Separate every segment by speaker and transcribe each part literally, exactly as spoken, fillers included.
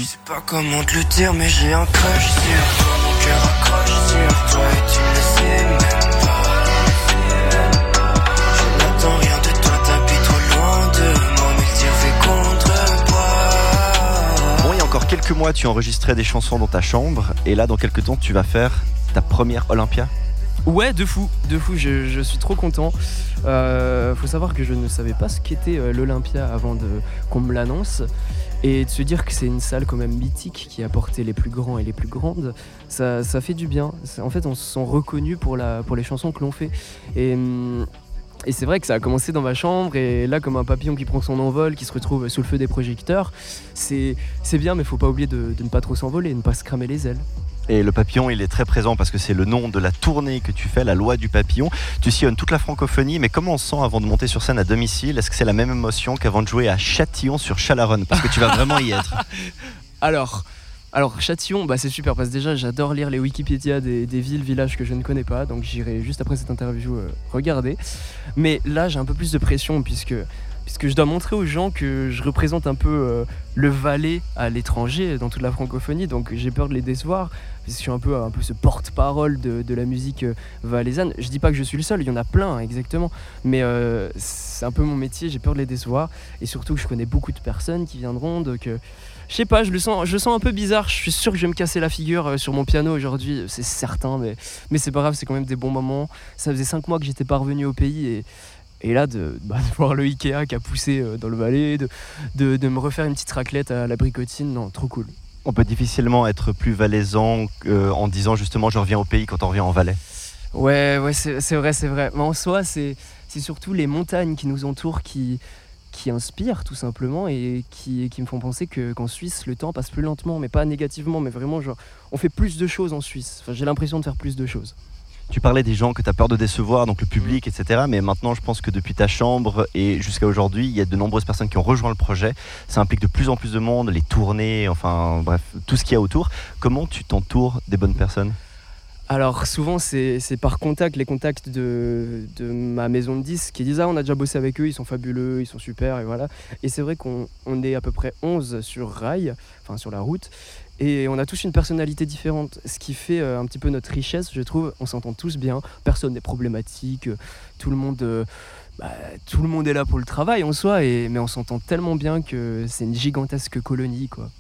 Speaker 1: sais pas comment te le dire, mais j'ai un crush sur toi. Mon cœur accroche sur toi et tu ne le sais même pas. Je n'attends rien de toi, t'habites trop loin de moi, mais le tir fait contrepoids.
Speaker 2: Bon, il y a encore quelques mois, tu enregistrais des chansons dans ta chambre, et là, dans quelques temps, tu vas faire ta première Olympia.
Speaker 3: Ouais, de fou, de fou, je, je suis trop content. Euh, faut savoir que je ne savais pas ce qu'était euh, l'Olympia avant de, qu'on me l'annonce. Et de se dire que c'est une salle quand même mythique qui a porté les plus grands et les plus grandes, ça, ça fait du bien. En fait, on se sent reconnu pour, la, pour les chansons que l'on fait. Et, et c'est vrai que ça a commencé dans ma chambre, et là, comme un papillon qui prend son envol, qui se retrouve sous le feu des projecteurs, c'est, c'est bien, mais faut pas oublier de, de ne pas trop s'envoler, de ne pas se cramer les ailes.
Speaker 2: Et le papillon, il est très présent parce que c'est le nom de la tournée que tu fais, la loi du papillon. Tu sillonnes toute la francophonie, mais comment on se sent avant de monter sur scène à domicile ? Est-ce que c'est la même émotion qu'avant de jouer à Châtillon sur Chalaronne ? Parce que tu vas vraiment y être.
Speaker 3: Alors, alors Châtillon, bah c'est super parce que déjà j'adore lire les Wikipédia des, des villes, villages que je ne connais pas, donc j'irai juste après cette interview euh, regarder. Mais là j'ai un peu plus de pression puisque... puisque je dois montrer aux gens que je représente un peu euh, le Valais à l'étranger, dans toute la francophonie, donc j'ai peur de les décevoir, parce que je suis un peu, un peu ce porte-parole de, de la musique euh, valaisanne. Je dis pas que je suis le seul, il y en a plein, hein, exactement, mais euh, c'est un peu mon métier, j'ai peur de les décevoir, et surtout que je connais beaucoup de personnes qui viendront, donc euh, je sais pas, je le sens, je le sens un peu bizarre, je suis sûr que je vais me casser la figure euh, sur mon piano aujourd'hui, c'est certain, mais, mais c'est pas grave, c'est quand même des bons moments. Ça faisait cinq mois que j'étais pas revenu au pays, et Et là, de, bah, de voir le Ikea qui a poussé euh, dans le Valais, de, de, de me refaire une petite raclette à la bricotine, non, trop cool.
Speaker 2: On peut difficilement être plus valaisan euh, en disant justement je reviens au pays quand on revient en Valais.
Speaker 3: Ouais, ouais, c'est, c'est vrai, c'est vrai. Mais en soi, c'est, c'est surtout les montagnes qui nous entourent qui, qui inspirent tout simplement et qui, qui me font penser que, qu'en Suisse, le temps passe plus lentement, mais pas négativement, mais vraiment, genre, on fait plus de choses en Suisse. Enfin, j'ai l'impression de faire plus de choses.
Speaker 2: Tu parlais des gens que tu as peur de décevoir, donc le public, et cetera. Mais maintenant, je pense que depuis ta chambre et jusqu'à aujourd'hui, il y a de nombreuses personnes qui ont rejoint le projet. Ça implique de plus en plus de monde, les tournées, enfin bref, tout ce qu'il y a autour. Comment tu t'entoures des bonnes personnes ?
Speaker 3: Alors souvent c'est, c'est par contact, les contacts de, de ma maison de disques qui disent « Ah, on a déjà bossé avec eux, ils sont fabuleux, ils sont super » et voilà. Et c'est vrai qu'on on est à peu près onze sur rail, enfin sur la route, et on a tous une personnalité différente, ce qui fait euh, un petit peu notre richesse, je trouve. On s'entend tous bien, personne n'est problématique, tout le monde... Euh, Bah, tout le monde est là pour le travail en soi, et, mais on s'entend tellement bien que c'est une gigantesque colonie, quoi.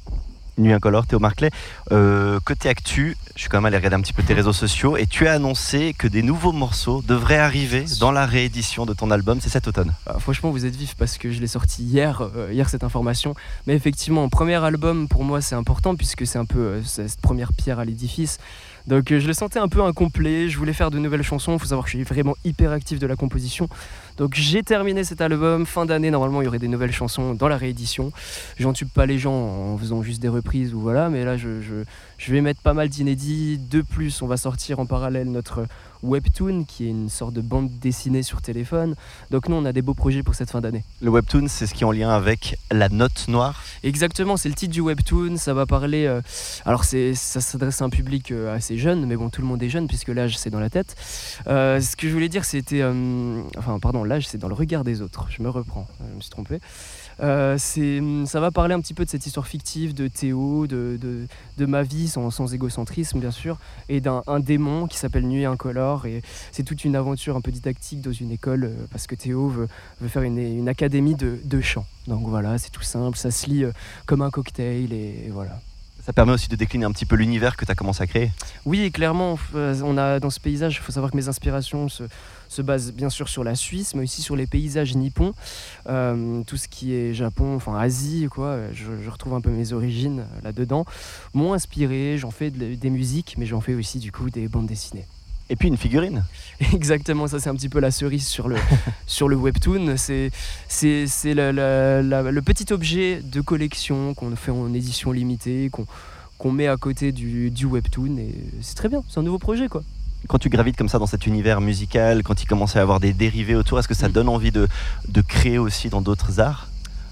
Speaker 2: Nuit incolore, Théo Marclay. Euh, côté actu, je suis quand même allé regarder un petit peu tes réseaux sociaux et tu as annoncé que des nouveaux morceaux devraient arriver dans la réédition de ton album, c'est cet automne.
Speaker 3: Ah, franchement, vous êtes vifs parce que je l'ai sorti hier, euh, hier cette information. Mais effectivement, un premier album pour moi c'est important puisque c'est un peu euh, cette première pierre à l'édifice. Donc euh, je le sentais un peu incomplet, je voulais faire de nouvelles chansons, il faut savoir que je suis vraiment hyper actif de la composition. Donc j'ai terminé cet album, fin d'année normalement il y aurait des nouvelles chansons dans la réédition. J'entube pas les gens en faisant juste des reprises ou voilà, mais là je, je, je vais mettre pas mal d'inédits. De plus, on va sortir en parallèle notre webtoon qui est une sorte de bande dessinée sur téléphone. Donc nous on a des beaux projets pour cette fin d'année.
Speaker 2: Le webtoon, c'est ce qui est en lien avec la note noire.
Speaker 3: Exactement, c'est le titre du webtoon, ça va parler... Euh, alors c'est, ça s'adresse à un public euh, assez jeune, mais bon tout le monde est jeune puisque l'âge c'est dans la tête. Euh, ce que je voulais dire c'était... Euh, enfin pardon, l'âge c'est dans le regard des autres, je me reprends, je me suis trompé. Euh, c'est, ça va parler un petit peu de cette histoire fictive de Théo, de, de, de ma vie sans, sans égocentrisme bien sûr, et d'un un démon qui s'appelle Nuit incolore, et c'est toute une aventure un peu didactique dans une école euh, parce que Théo veut, veut faire une, une académie de, de chant. Donc voilà, c'est tout simple, ça se lit euh, comme un cocktail et, et voilà.
Speaker 2: Ça permet aussi de décliner un petit peu l'univers que tu as commencé à créer.
Speaker 3: Oui, clairement, on a dans ce paysage, il faut savoir que mes inspirations se, se basent bien sûr sur la Suisse, mais aussi sur les paysages nippons, euh, tout ce qui est Japon, enfin Asie, quoi. Je, je retrouve un peu mes origines là-dedans. M'ont inspiré, j'en fais de, des musiques, mais j'en fais aussi du coup des bandes dessinées.
Speaker 2: Et puis une figurine.
Speaker 3: Exactement, ça c'est un petit peu la cerise sur le, sur le webtoon. C'est, c'est, c'est la, la, la, le petit objet de collection qu'on fait en édition limitée, qu'on, qu'on met à côté du, du webtoon. Et c'est très bien, c'est un nouveau projet quoi.
Speaker 2: Quand tu gravites comme ça dans cet univers musical, quand il commence à y avoir des dérivés autour, est-ce que ça donne envie de, de créer aussi dans d'autres arts ?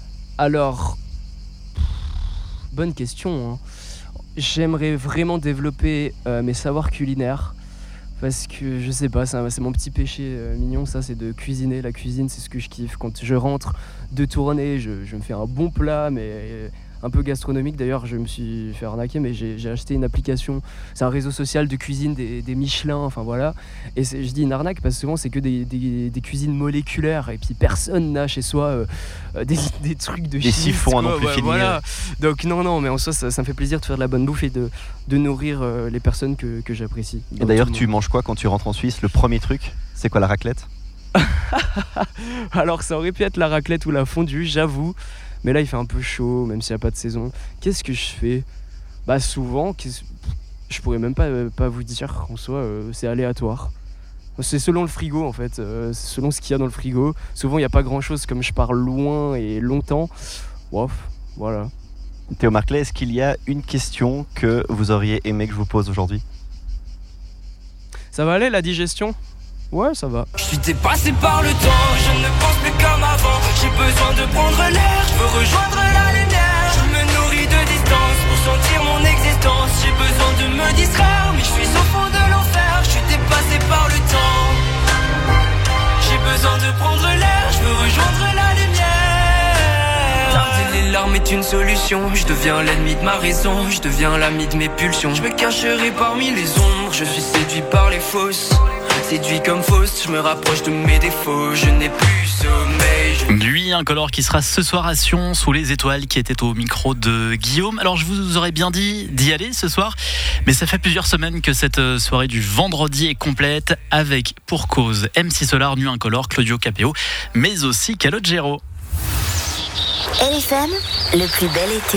Speaker 3: Alors, bonne question. Hein. J'aimerais vraiment développer euh, mes savoirs culinaires. Parce que je sais pas, c'est, un, c'est mon petit péché euh, mignon, ça, c'est de cuisiner. La cuisine, c'est ce que je kiffe. Quand je rentre de tournée, je, je me fais un bon plat, mais un peu gastronomique. D'ailleurs, je me suis fait arnaquer, mais j'ai, j'ai acheté une application. C'est un réseau social de cuisine des, des Michelin, enfin voilà. Et c'est, je dis une arnaque parce que souvent c'est que des, des, des cuisines moléculaires et puis personne n'a chez soi euh, des, des trucs de
Speaker 2: des siphons à non plus
Speaker 3: ouais,
Speaker 2: finir.
Speaker 3: Voilà. Donc non, non, mais en soi, ça, ça me fait plaisir de faire de la bonne bouffe et de, de nourrir euh, les personnes que, que j'apprécie.
Speaker 2: Et
Speaker 3: Donc,
Speaker 2: d'ailleurs, tu manges quoi quand tu rentres en Suisse? Le premier truc, c'est quoi, la raclette?
Speaker 3: Alors ça aurait pu être la raclette ou la fondue, j'avoue. Mais là il fait un peu chaud, même s'il n'y a pas de saison. Qu'est-ce que je fais? Bah souvent, je pourrais même pas, pas vous dire en soi, euh, c'est aléatoire. C'est selon le frigo en fait, euh, c'est selon ce qu'il y a dans le frigo. Souvent il n'y a pas grand chose, comme je pars loin et longtemps. Wow, voilà.
Speaker 2: Théo Marclay, est-ce qu'il y a une question que vous auriez aimé que je vous pose aujourd'hui?
Speaker 3: Ça va aller la digestion? Ouais, ça va.
Speaker 1: Je suis dépassé par le temps, je ne pense plus comme avant. J'ai besoin de prendre l'air, je veux rejoindre la lumière. Je me nourris de distance pour sentir mon existence. J'ai besoin de me distraire, mais je suis au fond de l'enfer. Je suis dépassé par le temps. J'ai besoin de prendre l'air, je veux rejoindre la lumière. Tarder les larmes est une solution. Je deviens l'ennemi de ma raison, je deviens l'ami de mes pulsions. Je me cacherai parmi les ombres, je suis séduit par les fausses. Séduit comme fausse, je me rapproche de mes défauts. Je n'ai plus sommeil. Je...
Speaker 4: Nuit incolore qui sera ce soir à Sion, sous les étoiles, qui était au micro de Guillaume. Alors je vous aurais bien dit d'y aller ce soir, mais ça fait plusieurs semaines que cette soirée du vendredi est complète, avec pour cause M C Solar, Nuit incolore, Claudio Capéo, mais aussi Calogero.
Speaker 5: R F M, le plus bel été.